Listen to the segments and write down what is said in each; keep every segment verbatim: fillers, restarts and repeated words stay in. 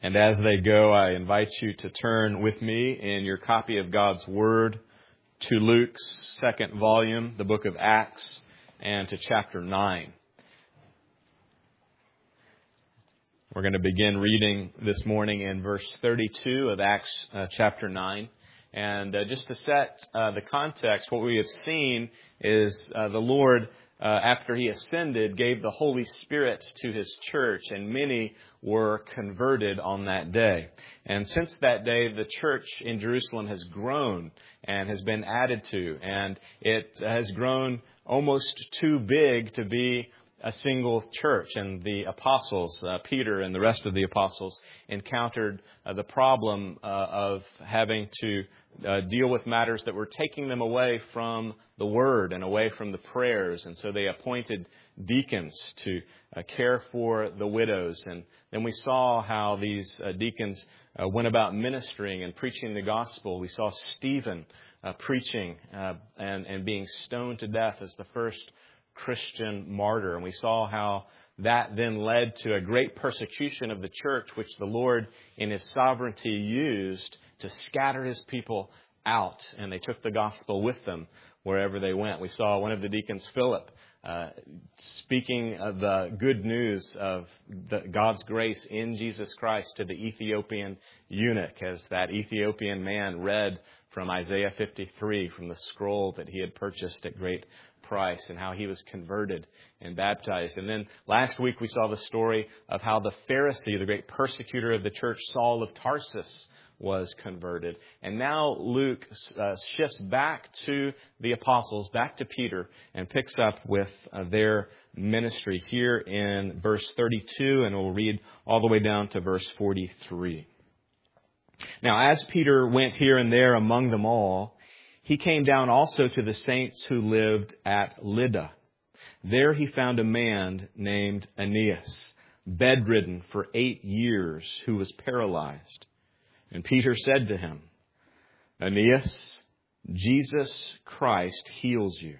And as they go, I invite you to turn with me in your copy of God's Word to Luke's second volume, the book of Acts, and to chapter nine. We're going to begin reading this morning in verse thirty-two of Acts uh, chapter nine. And uh, just to set uh, the context, what we have seen is uh, the Lord, uh, after He ascended, gave the Holy Spirit to His church, and many were converted on that day. And since that day, the church in Jerusalem has grown and has been added to, and it has grown almost too big to be a single church. And the apostles, uh, Peter and the rest of the apostles, encountered uh, the problem uh, of having to uh, deal with matters that were taking them away from the Word and away from the prayers. And so they appointed deacons to uh, care for the widows. And then we saw how these uh, deacons uh, went about ministering and preaching the gospel. We saw Stephen uh, preaching uh, and, and being stoned to death as the first Christian martyr. And we saw how that then led to a great persecution of the church, which the Lord in His sovereignty used to scatter His people out. And they took the gospel with them wherever they went. We saw one of the deacons, Philip, uh, speaking of the good news of the, God's grace in Jesus Christ to the Ethiopian eunuch, as that Ethiopian man read from Isaiah fifty-three, from the scroll that he had purchased at great price, and how he was converted and baptized. And then last week we saw the story of how the Pharisee, the great persecutor of the church, Saul of Tarsus, was converted. And now Luke uh, shifts back to the apostles, back to Peter, and picks up with uh, their ministry here in verse thirty-two, and we'll read all the way down to verse forty-three. Now, as Peter went here and there among them all, he came down also to the saints who lived at Lydda. There he found a man named Aeneas, bedridden for eight years, who was paralyzed. And Peter said to him, Aeneas, Jesus Christ heals you.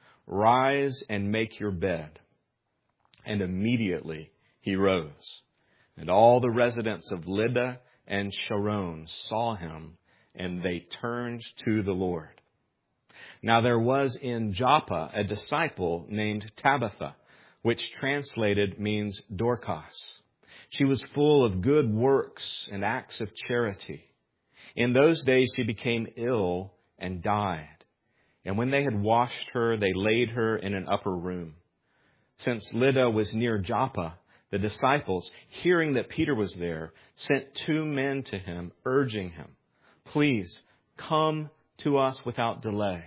Rise and make your bed. And immediately he rose. And all the residents of Lydda and Sharon saw him, and they turned to the Lord. Now there was in Joppa a disciple named Tabitha, which translated means Dorcas. She was full of good works and acts of charity. In those days she became ill and died. And when they had washed her, they laid her in an upper room. Since Lydda was near Joppa, the disciples, hearing that Peter was there, sent two men to him, urging him, Please come to us without delay.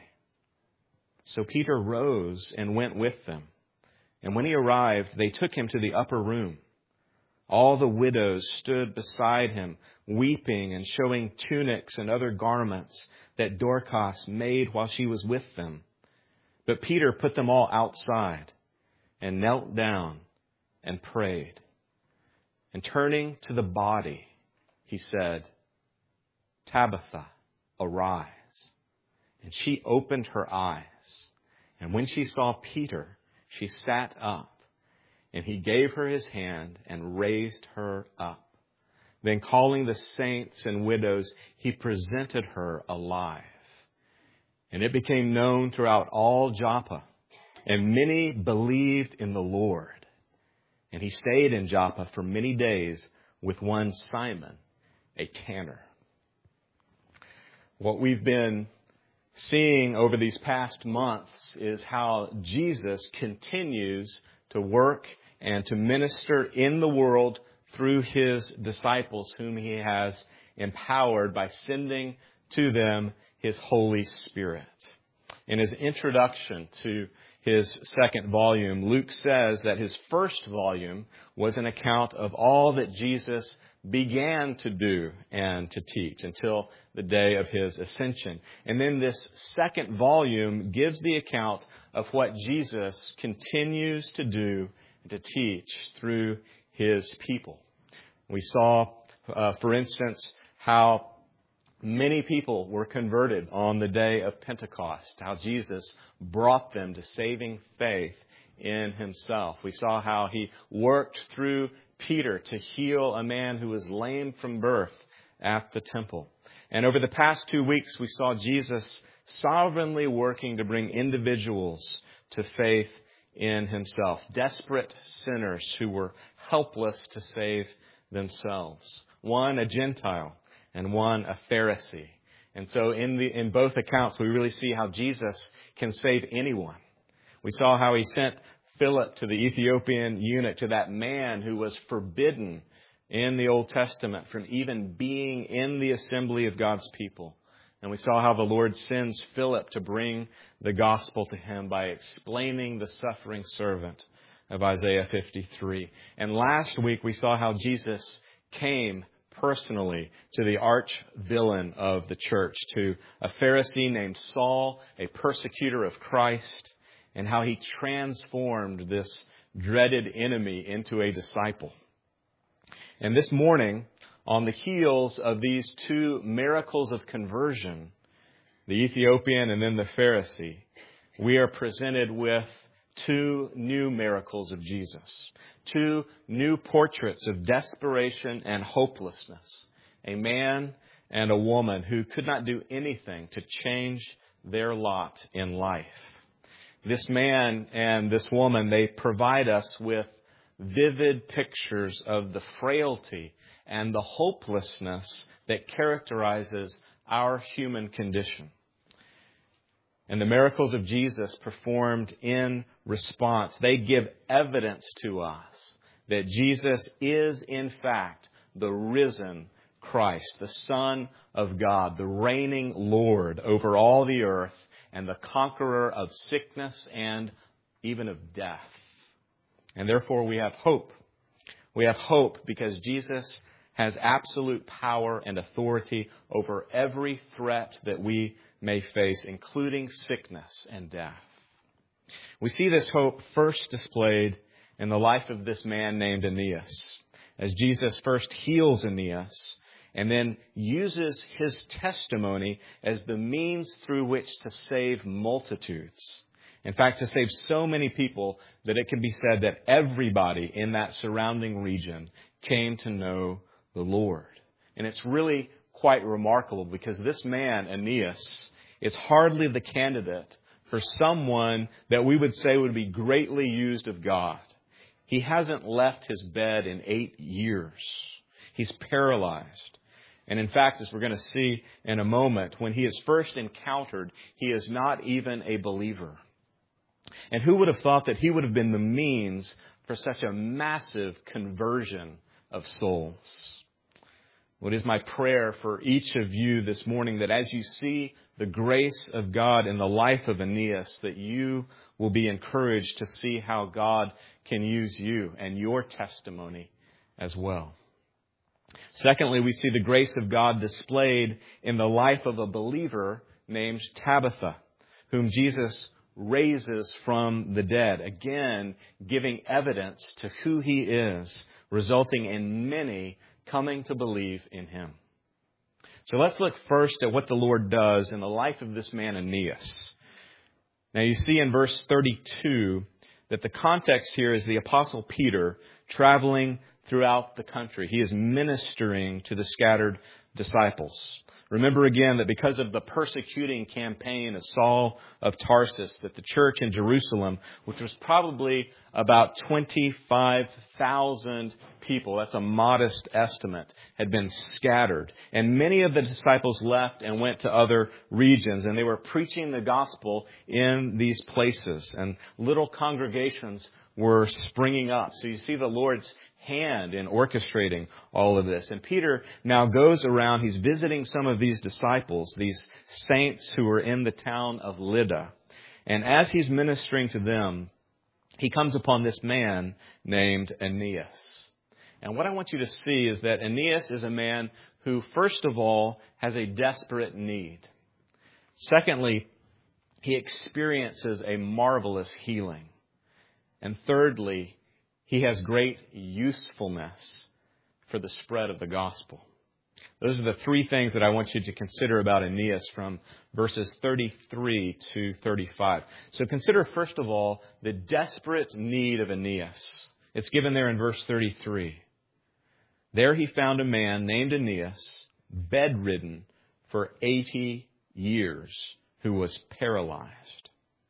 So Peter rose and went with them. And when he arrived, they took him to the upper room. All the widows stood beside him, weeping and showing tunics and other garments that Dorcas made while she was with them. But Peter put them all outside and knelt down and prayed. And turning to the body, he said, Tabitha, arise. And she opened her eyes. And when she saw Peter, she sat up. And he gave her his hand and raised her up. Then calling the saints and widows, he presented her alive. And it became known throughout all Joppa. And many believed in the Lord. And he stayed in Joppa for many days with one Simon, a tanner. What we've been seeing over these past months is how Jesus continues to work and to minister in the world through His disciples, whom He has empowered by sending to them His Holy Spirit. In his introduction to his second volume, Luke says that his first volume was an account of all that Jesus began to do and to teach until the day of His ascension. And then this second volume gives the account of what Jesus continues to do and to teach through His people. We saw, uh, for instance, how many people were converted on the day of Pentecost, how Jesus brought them to saving faith in Himself. We saw how He worked through Peter to heal a man who was lame from birth at the temple. And over the past two weeks, we saw Jesus sovereignly working to bring individuals to faith in himself. Desperate sinners who were helpless to save themselves. One a Gentile and one a Pharisee. And so in the in both accounts, we really see how Jesus can save anyone. We saw how he sent Philip to the Ethiopian eunuch, to that man who was forbidden in the Old Testament from even being in the assembly of God's people. And we saw how the Lord sends Philip to bring the gospel to him by explaining the suffering servant of Isaiah fifty-three. And last week we saw how Jesus came personally to the arch villain of the church, to a Pharisee named Saul, a persecutor of Christ, and how he transformed this dreaded enemy into a disciple. And this morning, on the heels of these two miracles of conversion, the Ethiopian and then the Pharisee, we are presented with two new miracles of Jesus. Two new portraits of desperation and hopelessness. A man and a woman who could not do anything to change their lot in life. This man and this woman, they provide us with vivid pictures of the frailty and the hopelessness that characterizes our human condition. And the miracles of Jesus performed in response, they give evidence to us that Jesus is in fact the risen Christ, the Son of God, the reigning Lord over all the earth and the conqueror of sickness and even of death. And therefore we have hope. We have hope because Jesus has absolute power and authority over every threat that we may face, including sickness and death. We see this hope first displayed in the life of this man named Aeneas, as Jesus first heals Aeneas and then uses his testimony as the means through which to save multitudes. In fact, to save so many people that it can be said that everybody in that surrounding region came to know the Lord. And it's really quite remarkable because this man, Aeneas, is hardly the candidate for someone that we would say would be greatly used of God. He hasn't left his bed in eight years. He's paralyzed. And in fact, as we're going to see in a moment, when he is first encountered, he is not even a believer. And who would have thought that he would have been the means for such a massive conversion of souls? What is my prayer for each of you this morning, that as you see the grace of God in the life of Aeneas, that you will be encouraged to see how God can use you and your testimony as well. Secondly, we see the grace of God displayed in the life of a believer named Tabitha, whom Jesus raises from the dead, again giving evidence to who he is, resulting in many coming to believe in him. So let's look first at what the Lord does in the life of this man Aeneas. Now you see in verse thirty-two that the context here is the Apostle Peter traveling throughout the country. He is ministering to the scattered disciples. Remember again that because of the persecuting campaign of Saul of Tarsus, that the church in Jerusalem, which was probably about twenty-five thousand people, that's a modest estimate, had been scattered. And many of the disciples left and went to other regions, and they were preaching the gospel in these places. And little congregations were springing up. So you see the Lord's hand in orchestrating all of this. And Peter now goes around, he's visiting some of these disciples, these saints who are in the town of Lydda. And as he's ministering to them, he comes upon this man named Aeneas. And what I want you to see is that Aeneas is a man who, first of all, has a desperate need. Secondly, he experiences a marvelous healing. And thirdly, he has great usefulness for the spread of the gospel. Those are the three things that I want you to consider about Aeneas from verses thirty-three to thirty-five. So consider, first of all, the desperate need of Aeneas. It's given there in verse thirty-three. There he found a man named Aeneas, bedridden for eighty years, who was paralyzed.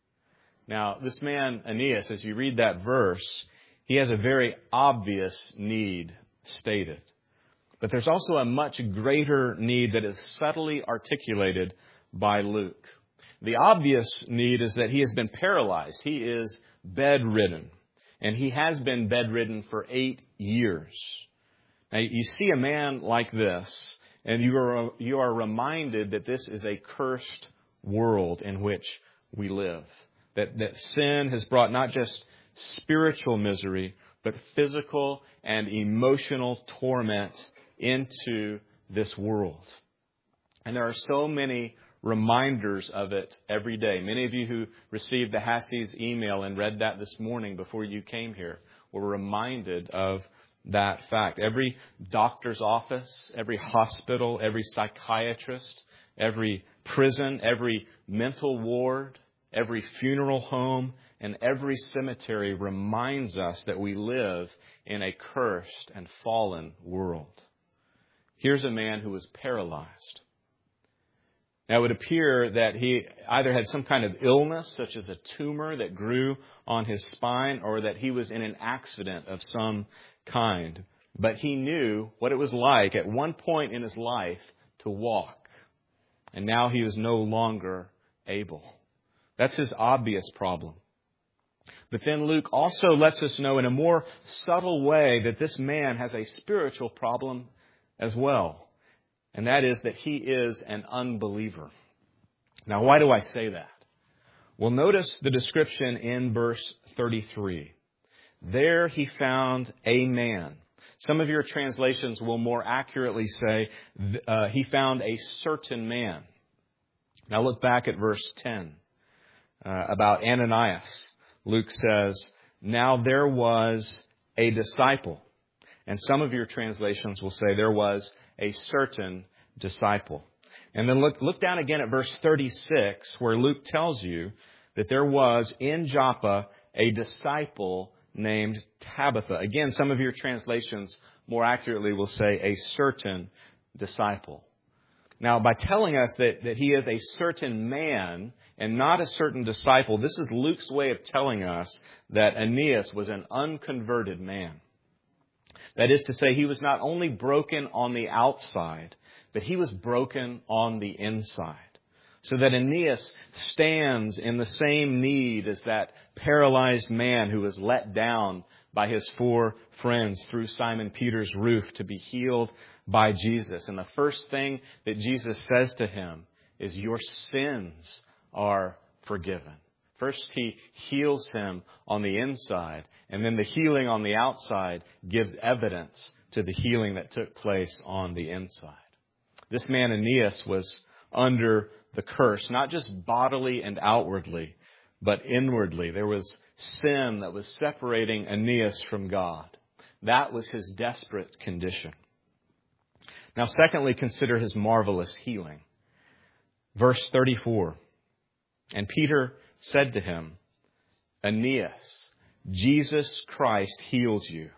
Now, this man, Aeneas, as you read that verse, he has a very obvious need stated. But there's also a much greater need that is subtly articulated by Luke. The obvious need is that he has been paralyzed. He is bedridden. And he has been bedridden for eight years. Now, you see a man like this, and you are, you are reminded that this is a cursed world in which we live. That, that sin has brought not just spiritual misery, but physical and emotional torment into this world. And there are so many reminders of it every day. Many of you who received the Hassie's email and read that this morning before you came here were reminded of that fact. Every doctor's office, every hospital, every psychiatrist, every prison, every mental ward, every funeral home, and every cemetery reminds us that we live in a cursed and fallen world. Here's a man who was paralyzed. Now, it would appear that he either had some kind of illness, such as a tumor that grew on his spine, or that he was in an accident of some kind. But he knew what it was like at one point in his life to walk. And now he was no longer able. That's his obvious problem. But then Luke also lets us know in a more subtle way that this man has a spiritual problem as well. And that is that he is an unbeliever. Now, why do I say that? Well, notice the description in verse thirty-three. There he found a man. Some of your translations will more accurately say uh, he found a certain man. Now look back at verse ten uh, about Ananias. Luke says, now there was a disciple. And some of your translations will say there was a certain disciple. And then look, look down again at verse thirty-six, where Luke tells you that there was in Joppa a disciple named Tabitha. Again, some of your translations more accurately will say a certain disciple. Now, by telling us that, that he is a certain man and not a certain disciple, this is Luke's way of telling us that Aeneas was an unconverted man. That is to say, he was not only broken on the outside, but he was broken on the inside. So that Aeneas stands in the same need as that paralyzed man who was let down by his four friends through Simon Peter's roof to be healed by Jesus. And the first thing that Jesus says to him is, your sins are forgiven. First, he heals him on the inside, and then the healing on the outside gives evidence to the healing that took place on the inside. This man Aeneas was under the curse, not just bodily and outwardly, but inwardly. There was sin that was separating Aeneas from God. That was his desperate condition. Now, secondly, consider his marvelous healing. Verse thirty-four, and Peter said to him, Aeneas, Jesus Christ heals you.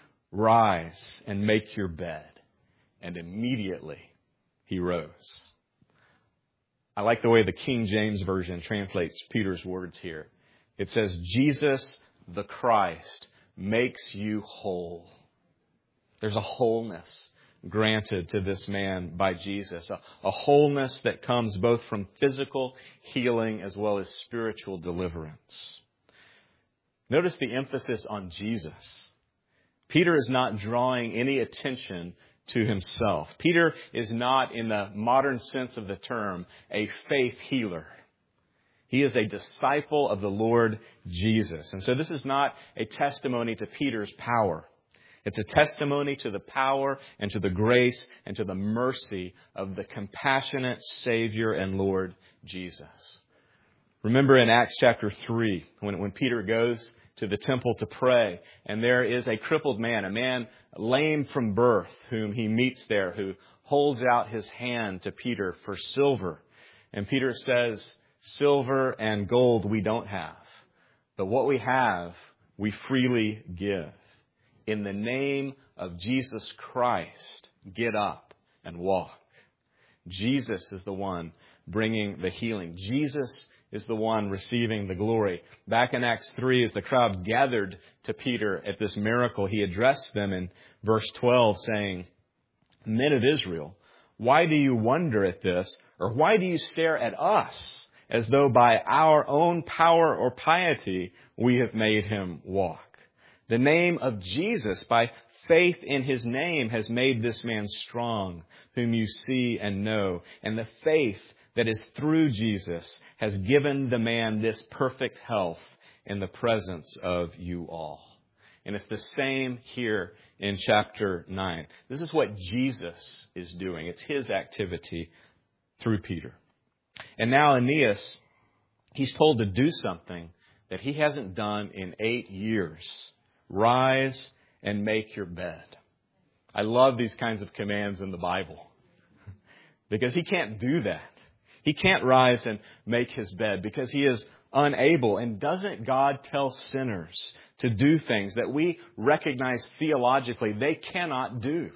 Rise and make your bed. And immediately he rose. I like the way the King James Version translates Peter's words here. It says, Jesus the Christ makes you whole. There's a wholeness granted to this man by Jesus. A, a wholeness that comes both from physical healing as well as spiritual deliverance. Notice the emphasis on Jesus. Peter is not drawing any attention to himself. Peter is not, in the modern sense of the term, a faith healer. He is a disciple of the Lord Jesus. And so this is not a testimony to Peter's power. It's a testimony to the power and to the grace and to the mercy of the compassionate Savior and Lord Jesus. Remember in Acts chapter three, when, when Peter goes to the temple to pray, and there is a crippled man, a man lame from birth, whom he meets there, who holds out his hand to Peter for silver. And Peter says, silver and gold we don't have, but what we have we freely give. In the name of Jesus Christ, get up and walk. Jesus is the one bringing the healing. Jesus is the one receiving the glory. Back in Acts three, as the crowd gathered to Peter at this miracle, he addressed them in verse twelve saying, "Men of Israel, why do you wonder at this? Or why do you stare at us as though by our own power or piety we have made him walk? The name of Jesus, by faith in his name, has made this man strong, whom you see and know. And the faith that is through Jesus has given the man this perfect health in the presence of you all." And it's the same here in chapter nine. This is what Jesus is doing. It's his activity through Peter. And now Aeneas, he's told to do something that he hasn't done in eight years. Rise and make your bed. I love these kinds of commands in the Bible because he can't do that. He can't rise and make his bed because he is unable. And doesn't God tell sinners to do things that we recognize theologically they cannot do?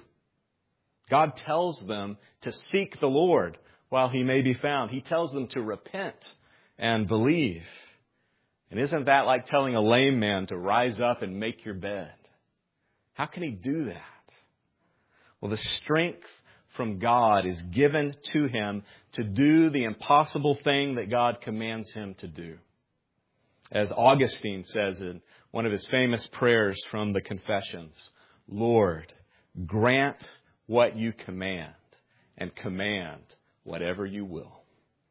God tells them to seek the Lord while he may be found. He tells them to repent and believe. And isn't that like telling a lame man to rise up and make your bed? How can he do that? Well, the strength from God is given to him to do the impossible thing that God commands him to do. As Augustine says in one of his famous prayers from the Confessions, "Lord, grant what you command, and command whatever you will."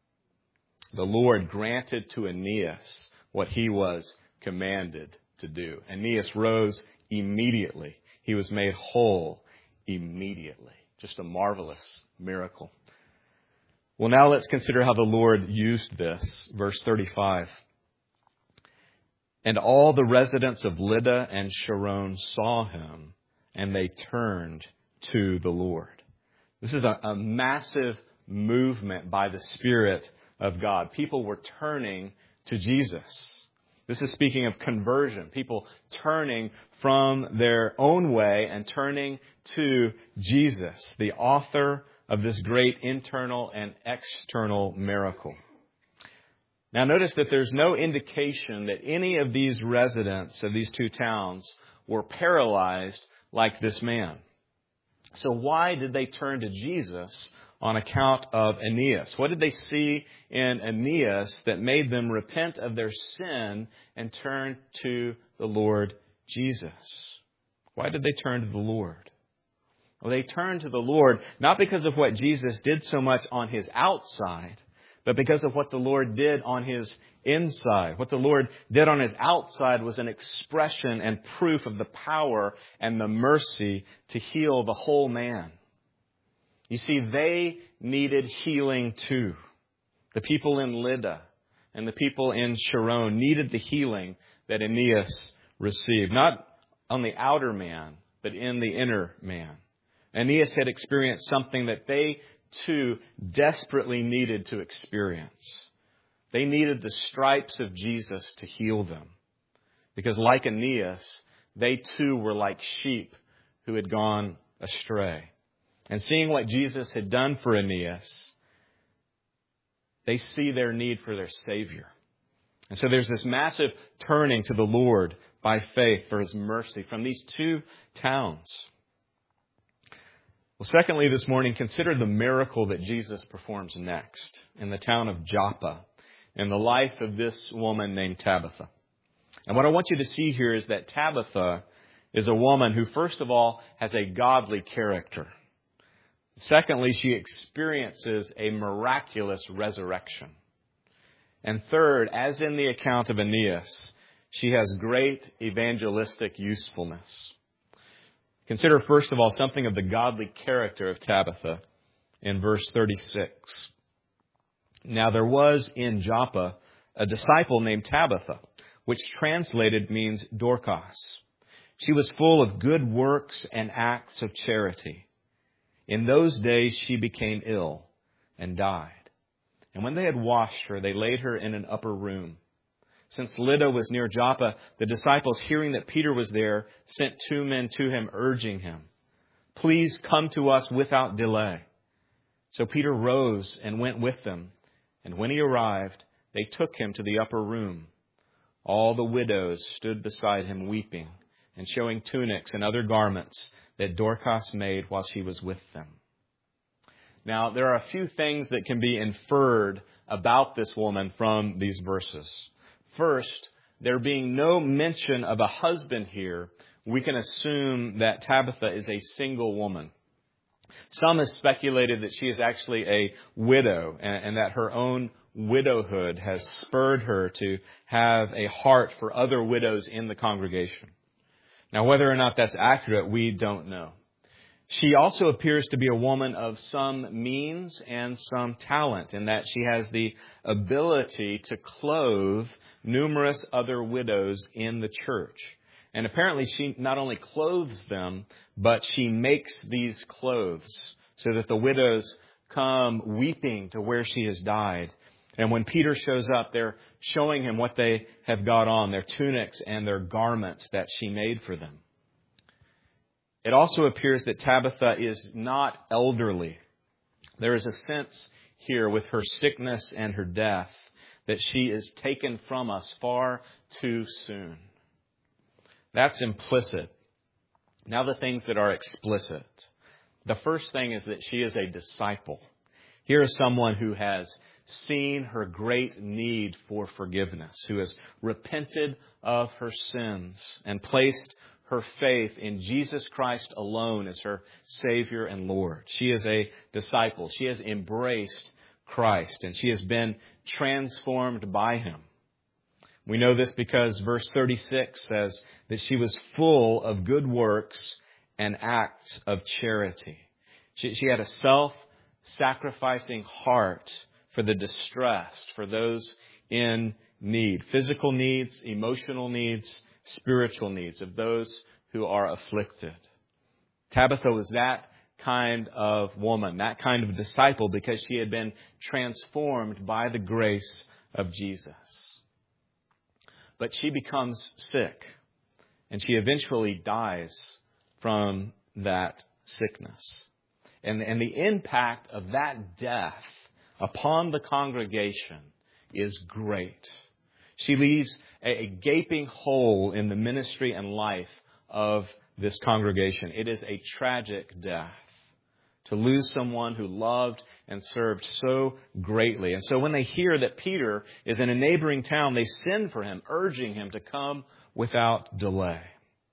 The Lord granted to Aeneas what he was commanded to do. Aeneas rose immediately. He was made whole immediately. Just a marvelous miracle. Well, now let's consider how the Lord used this. Verse thirty-five. "And all the residents of Lydda and Sharon saw him, and they turned to the Lord." This is a, a massive movement by the Spirit of God. People were turning to Jesus. This is speaking of conversion. People turning from their own way and turning to Jesus, the author of this great internal and external miracle. Now notice that there's no indication that any of these residents of these two towns were paralyzed like this man. So why did they turn to Jesus on account of Aeneas? What did they see in Aeneas that made them repent of their sin and turn to the Lord Jesus? Why did they turn to the Lord? Well, they turned to the Lord not because of what Jesus did so much on his outside, but because of what the Lord did on his inside. What the Lord did on his outside was an expression and proof of the power and the mercy to heal the whole man. You see, they needed healing too. The people in Lydda and the people in Sharon needed the healing that Aeneas received. Not on the outer man, but in the inner man. Aeneas had experienced something that they too desperately needed to experience. They needed the stripes of Jesus to heal them. Because like Aeneas, they too were like sheep who had gone astray. And seeing what Jesus had done for Aeneas, they see their need for their Savior. And so there's this massive turning to the Lord by faith for his mercy from these two towns. Well, secondly, this morning, consider the miracle that Jesus performs next in the town of Joppa, in the life of this woman named Tabitha. And what I want you to see here is that Tabitha is a woman who, first of all, has a godly character. Secondly, she experiences a miraculous resurrection. And third, as in the account of Aeneas, she has great evangelistic usefulness. Consider, first of all, something of the godly character of Tabitha in verse thirty-six. Now there was in Joppa a disciple named Tabitha, which translated means Dorcas. She was full of good works and acts of charity. In those days she became ill and died. And when they had washed her, they laid her in an upper room, Since Lydda was near Joppa, the disciples, hearing that Peter was there, sent two men to him, urging him, "Please come to us without delay." So Peter rose and went with them. And when he arrived, they took him to the upper room. All the widows stood beside him weeping and showing tunics and other garments that Dorcas made while she was with them. Now, there are a few things that can be inferred about this woman from these verses. First, there being no mention of a husband here, we can assume that Tabitha is a single woman. Some have speculated that she is actually a widow and, and that her own widowhood has spurred her to have a heart for other widows in the congregation. Now, whether or not that's accurate, we don't know. She also appears to be a woman of some means and some talent in that she has the ability to clothe numerous other widows in the church. And apparently she not only clothes them, but she makes these clothes so that the widows come weeping to where she has died. And when Peter shows up, they're showing him what they have got on, their tunics and their garments that she made for them. It also appears that Tabitha is not elderly. There is a sense here with her sickness and her death that she is taken from us far too soon. That's implicit. Now the things that are explicit. The first thing is that she is a disciple. Here is someone who has seen her great need for forgiveness, who has repented of her sins and placed her faith in Jesus Christ alone as her Savior and Lord. She is a disciple. She has embraced Christ and she has been transformed by Him. We know this because verse thirty-six says that she was full of good works and acts of charity. She, she had a self-sacrificing heart for the distressed, for those in need, physical needs, emotional needs, spiritual needs of those who are afflicted. Tabitha was that kind of woman, that kind of disciple, because she had been transformed by the grace of Jesus. But she becomes sick, and she eventually dies from that sickness. And, and the impact of that death upon the congregation is great. She leaves a, a gaping hole in the ministry and life of this congregation. It is a tragic death to lose someone who loved and served so greatly. And so when they hear that Peter is in a neighboring town, they send for him, urging him to come without delay.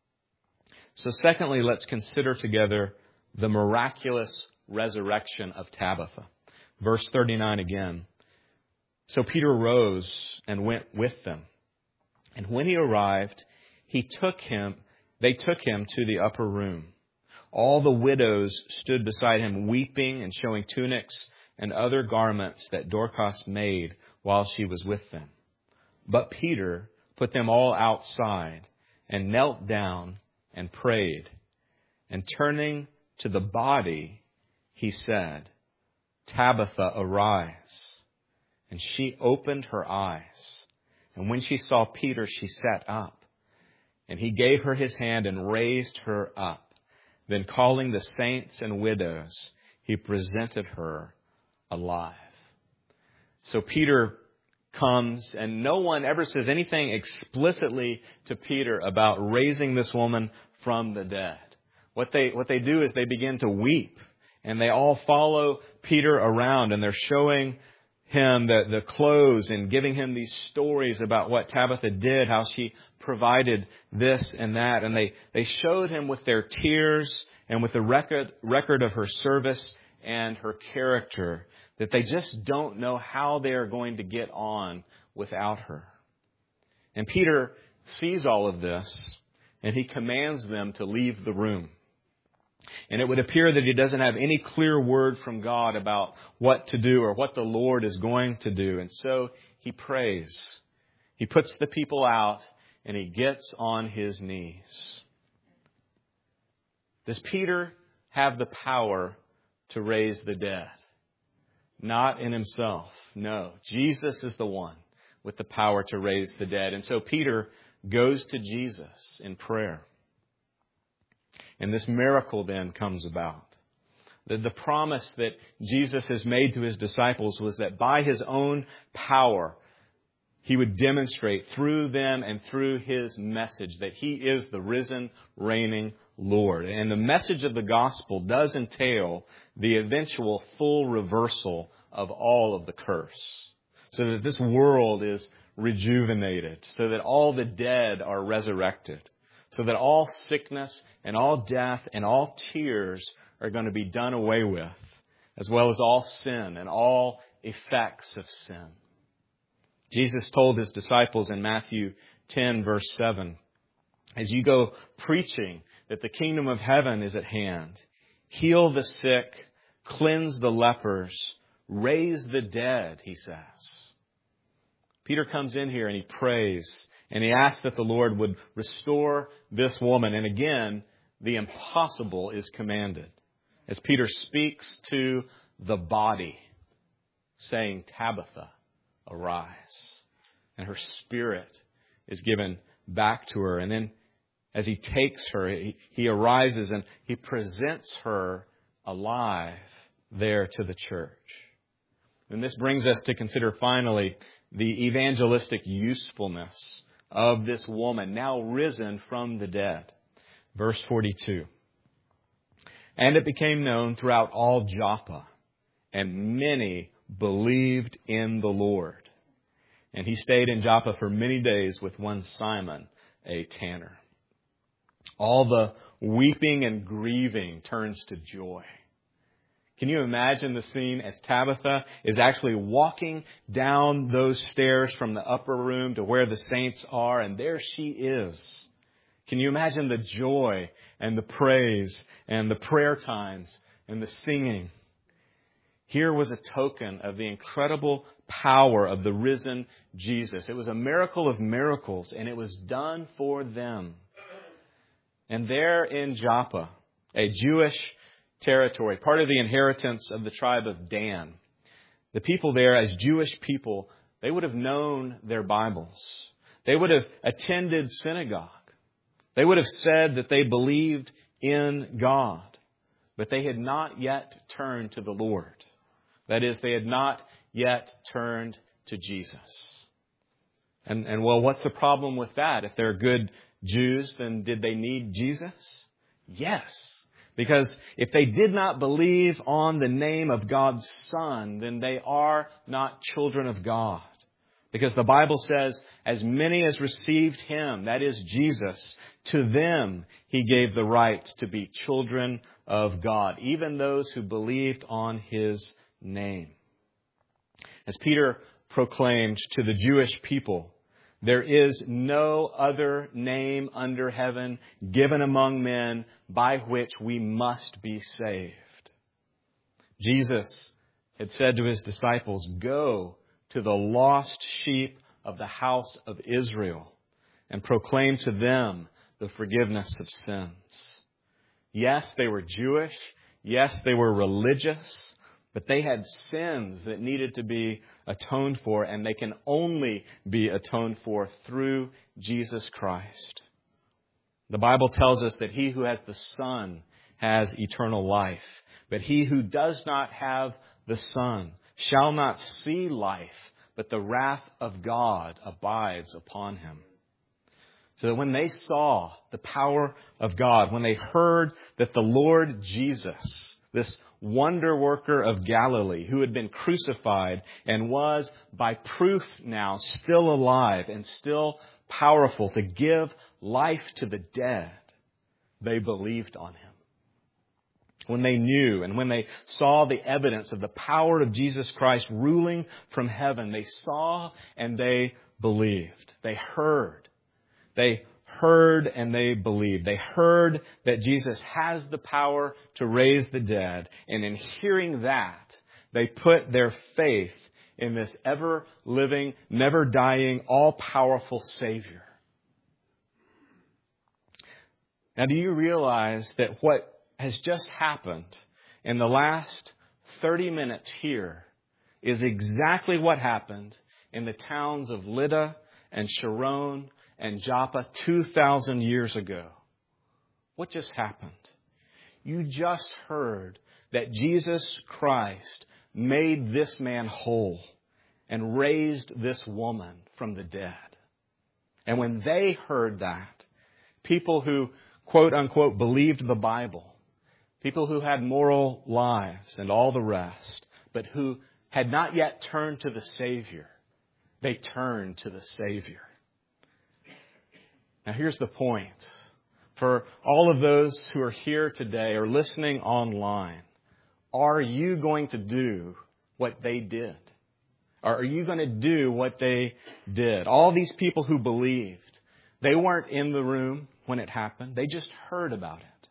So secondly, let's consider together the miraculous resurrection of Tabitha. Verse thirty-nine again. So Peter rose and went with them. And when he arrived, he took him, they took him to the upper room. All the widows stood beside him, weeping and showing tunics and other garments that Dorcas made while she was with them. But Peter put them all outside and knelt down and prayed. And turning to the body, he said, "Tabitha, arise." And she opened her eyes. And when she saw Peter, she sat up. And he gave her his hand and raised her up. Then calling the saints and widows, he presented her alive. So Peter comes, and no one ever says anything explicitly to Peter about raising this woman from the dead. What they, what they do is they begin to weep, and they all follow Peter around, and they're showing him the, the clothes and giving him these stories about what Tabitha did, how she provided this and that. And they, they showed him with their tears and with the record, record of her service and her character that they just don't know how they are going to get on without her. And Peter sees all of this, and he commands them to leave the room. And it would appear that he doesn't have any clear word from God about what to do or what the Lord is going to do. And so he prays. He puts the people out and he gets on his knees. Does Peter have the power to raise the dead? Not in himself. No. Jesus is the one with the power to raise the dead. And so Peter goes to Jesus in prayer. And this miracle then comes about. The, the promise that Jesus has made to His disciples was that by His own power, He would demonstrate through them and through His message that He is the risen, reigning Lord. And the message of the gospel does entail the eventual full reversal of all of the curse, so that this world is rejuvenated, so that all the dead are resurrected, so that all sickness and all death and all tears are going to be done away with, as well as all sin and all effects of sin. Jesus told His disciples in Matthew ten, verse seven, as you go preaching that the kingdom of heaven is at hand, heal the sick, cleanse the lepers, raise the dead, He says. Peter comes in here and he prays and he asks that the Lord would restore this woman. And again, the impossible is commanded, as Peter speaks to the body, saying, Tabitha, arise. And her spirit is given back to her. And then as he takes her, he, he arises and he presents her alive there to the church. And this brings us to consider finally the evangelistic usefulness of this woman, now risen from the dead. Verse forty-two. And it became known throughout all Joppa, and many believed in the Lord. And he stayed in Joppa for many days with one Simon, a tanner. All the weeping and grieving turns to joy. Can you imagine the scene as Tabitha is actually walking down those stairs from the upper room to where the saints are, and there she is. Can you imagine the joy and the praise and the prayer times and the singing? Here was a token of the incredible power of the risen Jesus. It was a miracle of miracles, and it was done for them. And there in Joppa, a Jewish territory, part of the inheritance of the tribe of Dan, the people there, as Jewish people, they would have known their Bibles. They would have attended synagogue. They would have said that they believed in God, but they had not yet turned to the Lord. That is, they had not yet turned to Jesus. And, and well, what's the problem with that? If they're good Jews, then did they need Jesus? Yes. Because if they did not believe on the name of God's Son, then they are not children of God. Because the Bible says, as many as received Him, that is Jesus, to them He gave the right to be children of God, even those who believed on His name. As Peter proclaimed to the Jewish people, there is no other name under heaven given among men by which we must be saved. Jesus had said to His disciples, go to the lost sheep of the house of Israel and proclaim to them the forgiveness of sins. Yes, they were Jewish. Yes, they were religious. But they had sins that needed to be atoned for, and they can only be atoned for through Jesus Christ. The Bible tells us that he who has the Son has eternal life, but he who does not have the Son shall not see life, but the wrath of God abides upon him. So that when they saw the power of God, when they heard that the Lord Jesus, this wonder worker of Galilee, who had been crucified and was by proof now still alive and still powerful to give life to the dead, they believed on Him. When they knew and when they saw the evidence of the power of Jesus Christ ruling from heaven, they saw and they believed. They heard. They heard and they believed. They heard that Jesus has the power to raise the dead. And in hearing that, they put their faith in this ever-living, never-dying, all-powerful Savior. Now, do you realize that what has just happened in the last thirty minutes here is exactly what happened in the towns of Lydda and Sharon and Joppa two thousand years ago. What just happened? You just heard that Jesus Christ made this man whole and raised this woman from the dead. And when they heard that, people who, quote unquote, believed the Bible, people who had moral lives and all the rest, but who had not yet turned to the Savior, they turned to the Savior. Now here's the point. For all of those who are here today or listening online, are you going to do what they did? Or are you going to do what they did? All these people who believed, they weren't in the room when it happened. They just heard about it.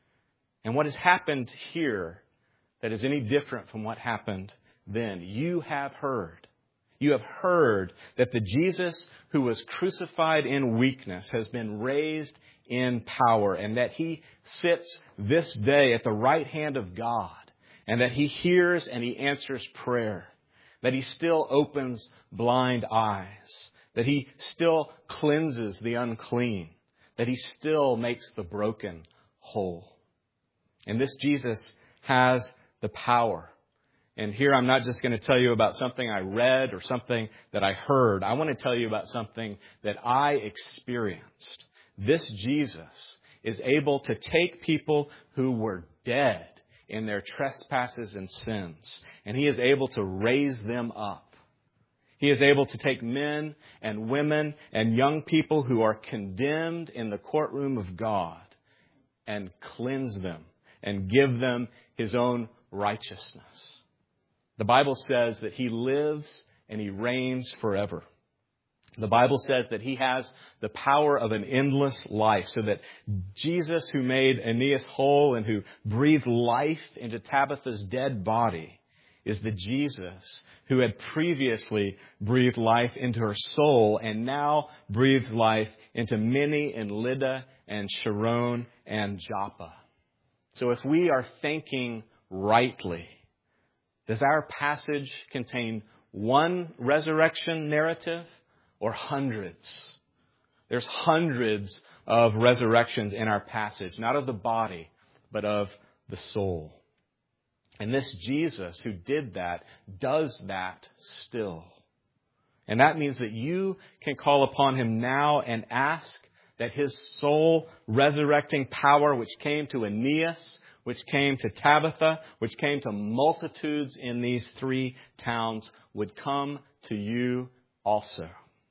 And what has happened here that is any different from what happened then? You have heard. You have heard that the Jesus who was crucified in weakness has been raised in power, and that He sits this day at the right hand of God, and that He hears and He answers prayer, that He still opens blind eyes, that He still cleanses the unclean, that He still makes the broken whole. And this Jesus has the power. And here I'm not just going to tell you about something I read or something that I heard. I want to tell you about something that I experienced. This Jesus is able to take people who were dead in their trespasses and sins, and He is able to raise them up. He is able to take men and women and young people who are condemned in the courtroom of God and cleanse them and give them His own righteousness. The Bible says that He lives and He reigns forever. The Bible says that He has the power of an endless life, so that Jesus, who made Aeneas whole and who breathed life into Tabitha's dead body, is the Jesus who had previously breathed life into her soul and now breathes life into many in Lydda and Sharon and Joppa. So if we are thinking rightly, does our passage contain one resurrection narrative or hundreds? There's hundreds of resurrections in our passage, not of the body, but of the soul. And this Jesus who did that does that still. And that means that you can call upon Him now and ask that His soul resurrecting power, which came to Aeneas, which came to Tabitha, which came to multitudes in these three towns, would come to you also.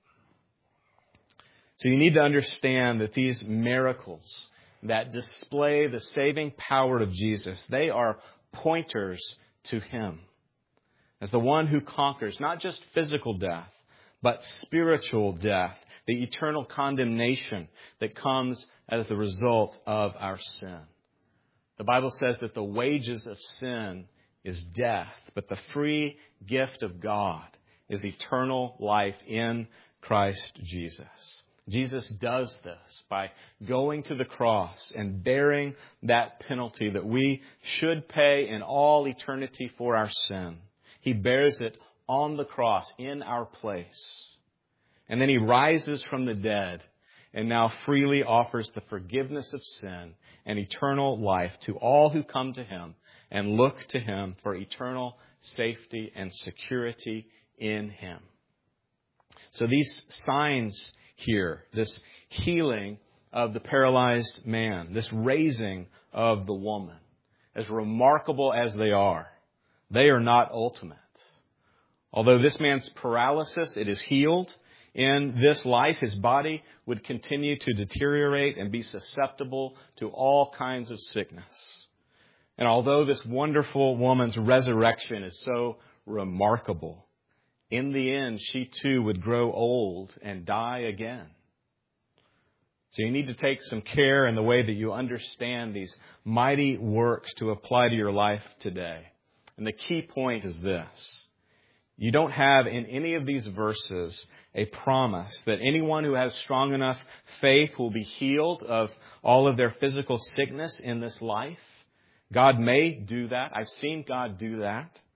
So you need to understand that these miracles that display the saving power of Jesus, they are pointers to Him as the one who conquers not just physical death, but spiritual death, the eternal condemnation that comes as the result of our sin. The Bible says that the wages of sin is death, but the free gift of God is eternal life in Christ Jesus. Jesus does this by going to the cross and bearing that penalty that we should pay in all eternity for our sin. He bears it on the cross in our place. And then He rises from the dead and now freely offers the forgiveness of sin and eternal life to all who come to Him and look to Him for eternal safety and security in Him. So these signs here, this healing of the paralyzed man, this raising of the woman, as remarkable as they are, they are not ultimate. Although this man's paralysis, it is healed in this life, his body would continue to deteriorate and be susceptible to all kinds of sickness. And although this wonderful woman's resurrection is so remarkable, in the end, she too would grow old and die again. So you need to take some care in the way that you understand these mighty works to apply to your life today. And the key point is this. You don't have in any of these verses a promise that anyone who has strong enough faith will be healed of all of their physical sickness in this life. God may do that. I've seen God do that.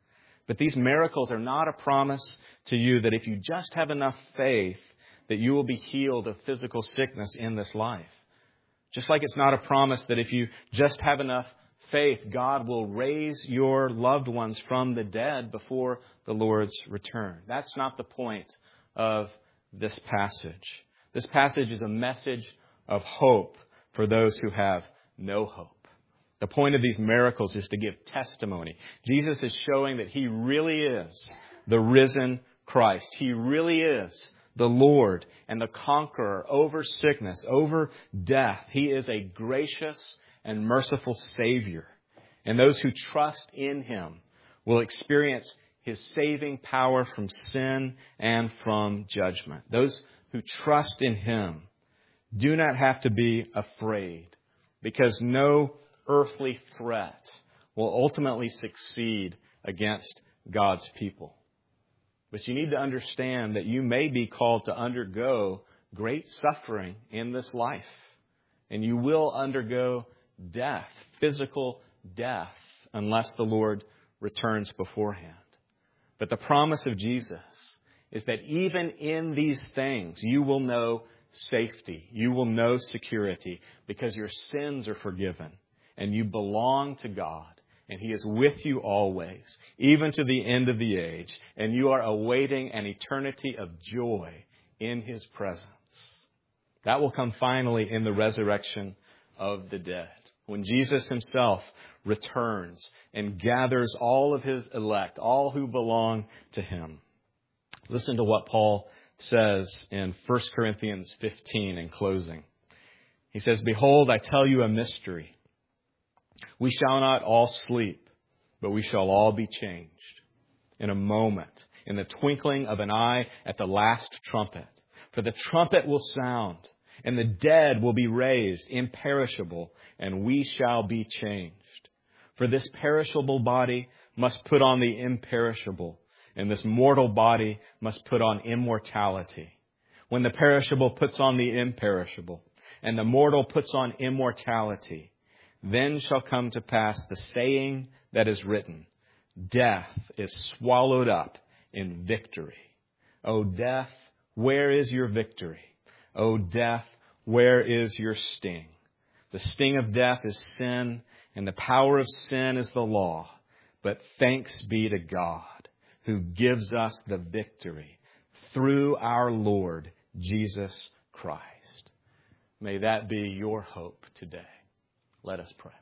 But these miracles are not a promise to you that if you just have enough faith, that you will be healed of physical sickness in this life. Just like it's not a promise that if you just have enough faith, God will raise your loved ones from the dead before the Lord's return. That's not the point of this passage. This passage is a message of hope for those who have no hope. The point of these miracles is to give testimony. Jesus is showing that He really is the risen Christ. He really is the Lord and the conqueror over sickness, over death. He is a gracious and merciful Savior. And those who trust in Him will experience His saving power from sin and from judgment. Those who trust in Him do not have to be afraid, because no earthly threat will ultimately succeed against God's people. But you need to understand that you may be called to undergo great suffering in this life. And you will undergo death, physical death, unless the Lord returns beforehand. But the promise of Jesus is that even in these things, you will know safety. You will know security, because your sins are forgiven and you belong to God. And He is with you always, even to the end of the age. And you are awaiting an eternity of joy in His presence. That will come finally in the resurrection of the dead, when Jesus Himself returns and gathers all of His elect, all who belong to Him. Listen to what Paul says in First Corinthians fifteen in closing. He says, "Behold, I tell you a mystery. We shall not all sleep, but we shall all be changed in a moment, in the twinkling of an eye, at the last trumpet. For the trumpet will sound, and the dead will be raised imperishable, and we shall be changed. For this perishable body must put on the imperishable, and this mortal body must put on immortality. When the perishable puts on the imperishable, and the mortal puts on immortality, then shall come to pass the saying that is written, death is swallowed up in victory. O death, where is your victory? O death, where is your sting? The sting of death is sin, and the power of sin is the law. But thanks be to God, who gives us the victory through our Lord Jesus Christ." May that be your hope today. Let us pray.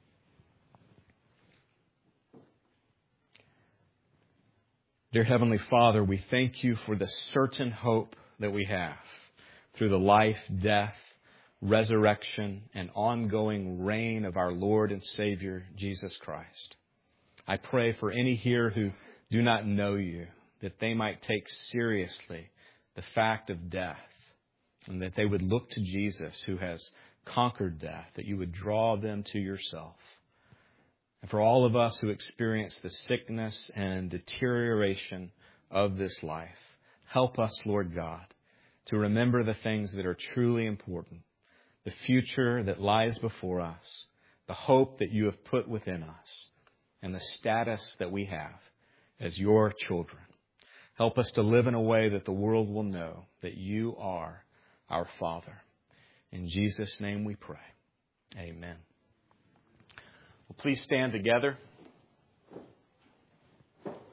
Dear Heavenly Father, we thank You for the certain hope that we have through the life, death, resurrection, and ongoing reign of our Lord and Savior, Jesus Christ. I pray for any here who do not know You, that they might take seriously the fact of death, and that they would look to Jesus, who has conquered death, that You would draw them to Yourself. And for all of us who experience the sickness and deterioration of this life, help us, Lord God, to remember the things that are truly important, the future that lies before us, the hope that You have put within us, and the status that we have as Your children. Help us to live in a way that the world will know that You are our Father. In Jesus' name we pray. Amen. Well, please stand together